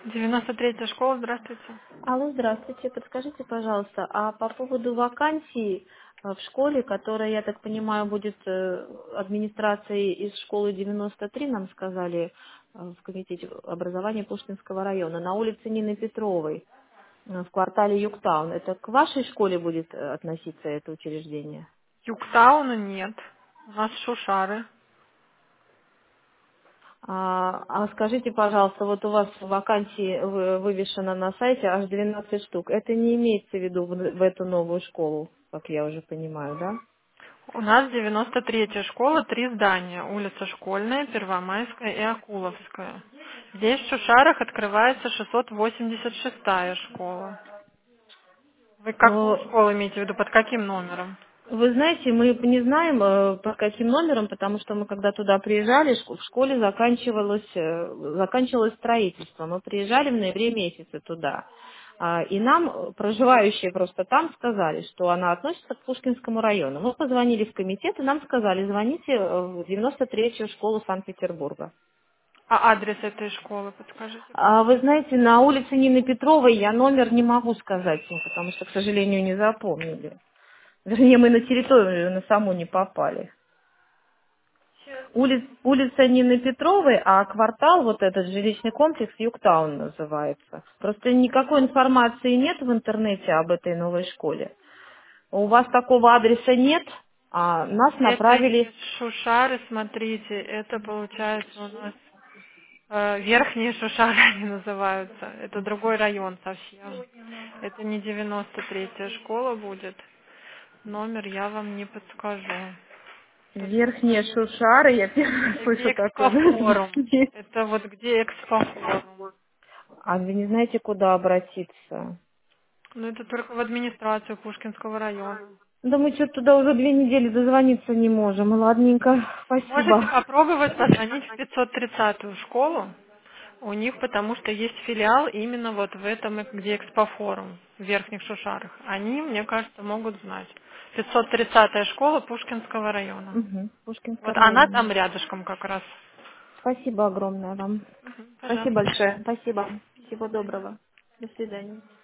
93-я школа, здравствуйте. Алло, здравствуйте. Подскажите, пожалуйста, а по поводу вакансий в школе, которая, я так понимаю, будет администрацией из школы 93, нам сказали в комитете образования Пушкинского района, на улице Нины Петровой, в квартале Югтаун. Это к вашей школе будет относиться это учреждение? Югтауна нет. У нас Шушары. А скажите, пожалуйста, вот у вас вакансии вывешено на сайте аж 12 штук. Это не имеется в виду в эту новую школу, как я уже понимаю, да? У нас 93-я школа, 3 здания. Улица Школьная, Первомайская и Акуловская. Здесь в Шушарах открывается 686-я школа. Вы какую Э, школу имеете в виду, под каким номером? Вы знаете, мы не знаем, по каким номерам, потому что мы когда туда приезжали, в школе заканчивалось строительство. Мы приезжали в ноябре месяце туда. И нам, проживающие просто там, сказали, что она относится к Пушкинскому району. Мы позвонили в комитет, и нам сказали, звоните в 93-ю школу Санкт-Петербурга. А адрес этой школы подскажите, Вы пожалуйста. знаете, на улице Нины Петровой я номер не могу сказать, потому что, к сожалению, не запомнили. Вернее, мы на территорию на саму не попали. Улица Нины Петровой, а квартал, вот этот жилищный комплекс, Югтаун называется. Просто никакой информации нет в интернете об этой новой школе. У вас такого адреса нет, а нас Это не направили... Шушары, смотрите, это получается у нас Верхние Шушары они называются. Это другой район совсем. Это не 93-я школа будет. Номер я вам не подскажу. Только Верхние Шушары, я первый раз слышу такое Экспофорум. название. Это вот где Экспофорум. А вы не знаете, куда обратиться? Ну, это только в администрацию Пушкинского района. Да мы что-то туда уже 2 недели дозвониться не можем. Ладненько, Можете спасибо. попробовать позвонить в 530-ю школу. У них потому что есть филиал именно вот в этом, где Экспофорум, в Верхних Шушарах. Они, мне кажется, могут знать. 530-я школа Пушкинского района. Угу, Пушкинский Вот она район. там рядышком как раз. Спасибо огромное вам. Спасибо Пожалуйста. большое. Спасибо. Всего доброго. До свидания.